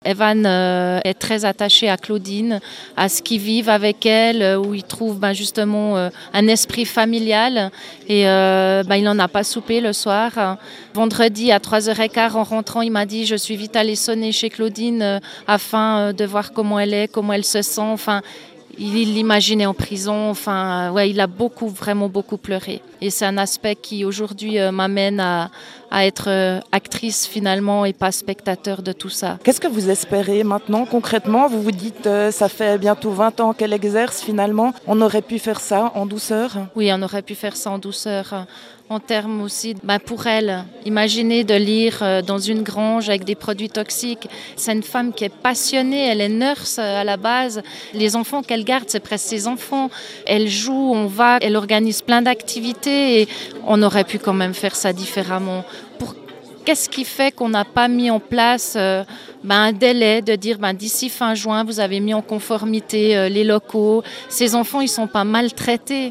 Evan est très attaché à Claudine, à ce qu'ils vivent avec elle, où il trouve justement un esprit familial. Et il n'en a pas soupé le soir. Vendredi à 3h15 en rentrant, il m'a dit je suis vite allée sonner chez Claudine afin de voir comment elle est, comment elle se sent. Enfin, il l'imaginait en prison. Enfin, il a vraiment beaucoup pleuré. Et c'est un aspect qui aujourd'hui m'amène à être actrice finalement et pas spectateur de tout ça. Qu'est-ce que vous espérez maintenant concrètement ? Vous vous dites ça fait bientôt 20 ans qu'elle exerce finalement. On aurait pu faire ça en douceur ? Oui, on aurait pu faire ça en douceur. En termes aussi, pour elle, imaginez de lire dans une grange avec des produits toxiques. C'est une femme qui est passionnée, elle est nurse à la base. Les enfants qu'elle garde, c'est presque ses enfants. Elle joue, elle organise plein d'activités et on aurait pu quand même faire ça différemment. Qu'est-ce qui fait qu'on n'a pas mis en place un délai de dire d'ici fin juin, vous avez mis en conformité les locaux. Ces enfants, ils ne sont pas maltraités.